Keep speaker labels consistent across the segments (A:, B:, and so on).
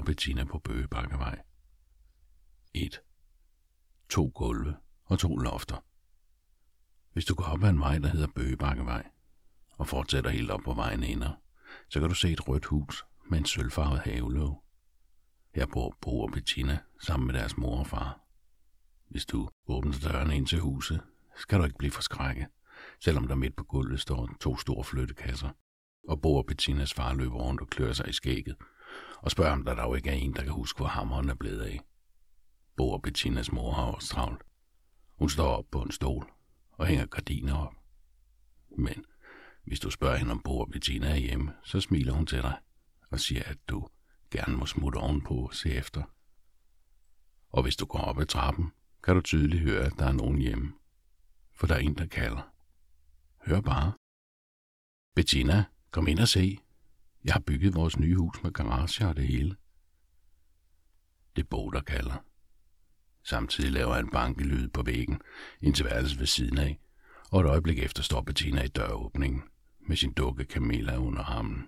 A: Bettina på Bøgebakkevej. 1. 2 gulve og 2 lofter. Hvis du går op ad en vej, der hedder Bøgebakkevej, og fortsætter helt op på vejen ender, så kan du se et rødt hus med en sølvfarvet havelåg. Her bor Bo og Bettina sammen med deres mor og far. Hvis du åbner dørene ind til huset, skal du ikke blive forskrækket, selvom der midt på gulvet står 2 store flyttekasser, og Bo og Bettinas far løber rundt og klør sig i skægget, og spørger om der dog ikke er en, der kan huske, hvor hammeren er blevet af. Bo og Bettinas mor har også travlt. Hun står op på en stol og hænger gardiner op. Men hvis du spørger hende, om Bo og Bettina er hjemme, så smiler hun til dig og siger, at du gerne må smutte ovenpå og se efter. Og hvis du går op ad trappen, kan du tydeligt høre, at der er nogen hjemme. For der er en, der kalder. Hør bare. Bettina, kom ind og se. Jeg har bygget vores nye hus med garage og det hele. Det er Bo, der kalder. Samtidig laver han bankelyd på væggen ind til værelset ved siden af, og et øjeblik efter står Bettina i døråbningen med sin dukke Camilla under armen.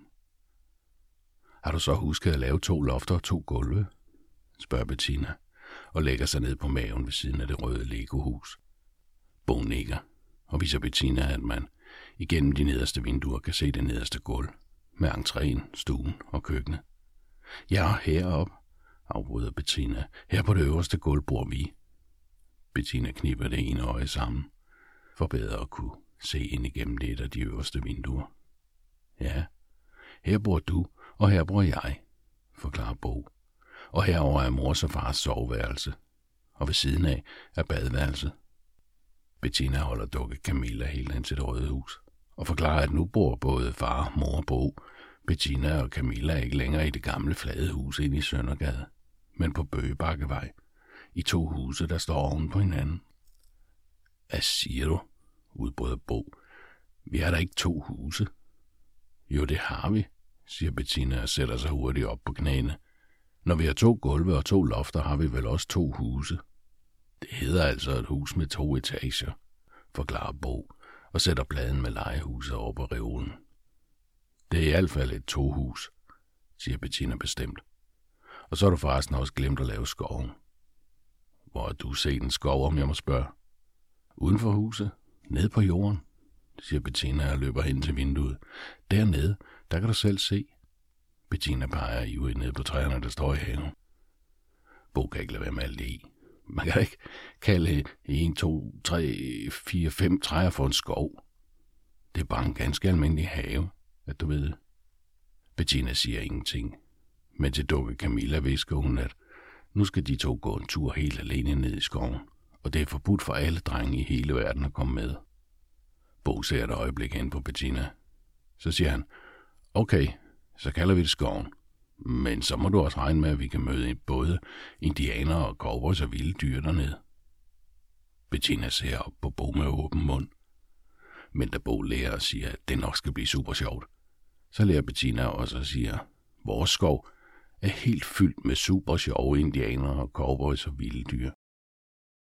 A: Har du så husket at lave 2 lofter og 2 gulve? Spørger Bettina og lægger sig ned på maven ved siden af det røde Lego-hus. Bo nikker og viser Bettina, at man igennem de nederste vinduer kan se det nederste gulv med entréen, stuen og køkkenet. Ja, heroppe, afbryder Bettina. Her på det øverste gulv bor vi. Bettina knipper det ene øje sammen, for bedre at kunne se ind igennem det af de øverste vinduer. Ja, her bor du, og her bor jeg, forklarer Bo. Og herover er mors og fars soveværelse, og ved siden af er badeværelset. Bettina holder dukke Camilla helt ind til det røde hus, og forklarer, at nu bor både far, mor og Bo, Bettina og Camilla ikke længere i det gamle flade hus inde i Søndergade, men på Bøgebakkevej, i 2 huse, der står oven på hinanden. Hvad siger du? Udbryder Bo. Vi har da ikke 2 huse. Jo, det har vi, siger Bettina og sætter sig hurtigt op på knæene. Når vi har 2 gulve og 2 lofter, har vi vel også 2 huse. Det hedder altså et hus med 2 etager, forklarer Bo og sætter pladen med lejehuset over på reolen. Det er i hvert fald et 2-hus, siger Bettina bestemt. Og så har du forresten også glemt at lave skoven. Hvor har du set en skov, om jeg må spørge? Uden for huset, ned på jorden, siger Bettina og løber hen til vinduet. Dernede, der kan du selv se. Bettina peger ivrigt ned på træerne, der står i haven. Bo kan ikke lade være med alt det i. Man kan ikke kalde 1, 2, 3, 4, 5 træer for en skov. Det er bare en ganske almindelig have, at du ved. Bettina siger ingenting, men til dukke Camilla visker hun, at nu skal de 2 gå en tur helt alene ned i skoven, og det er forbudt for alle drenge i hele verden at komme med. Bo ser et øjeblik hen på Bettina. Så siger han, okay, så kalder vi det skoven. Men så må du også regne med, at vi kan møde både indianere og cowboys og vilde dyr dernede. Bettina ser op på Bo med åben mund. Men da Bo lærer og siger, at det nok skal blive super sjovt, så lærer Bettina også og siger, vores skov er helt fyldt med super sjove indianere og cowboys og vilde dyr.